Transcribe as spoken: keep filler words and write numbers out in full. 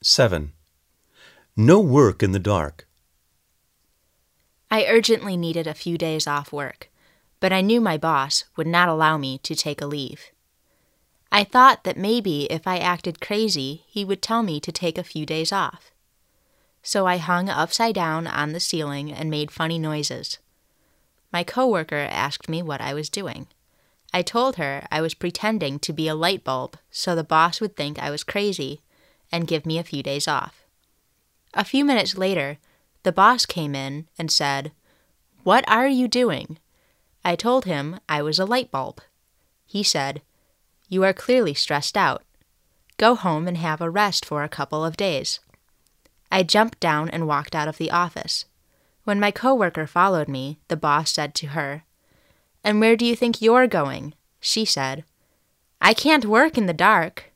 seven. No work in the dark. I urgently needed a few days off work, but I knew my boss would not allow me to take a leave. I thought that maybe if I acted crazy, he would tell me to take a few days off. So I hung upside down on the ceiling and made funny noises. My coworker asked me what I was doing. I told her I was pretending to be a light bulb so the boss would think I was crazy and give me a few days off. A few minutes later, the boss came in and said, "What are you doing?" I told him I was a light bulb. He said, "You are clearly stressed out. Go home and have a rest for a couple of days." I jumped down and walked out of the office. When my coworker followed me, the boss said to her, "And where do you think you're going?" She said, "I can't work in the dark."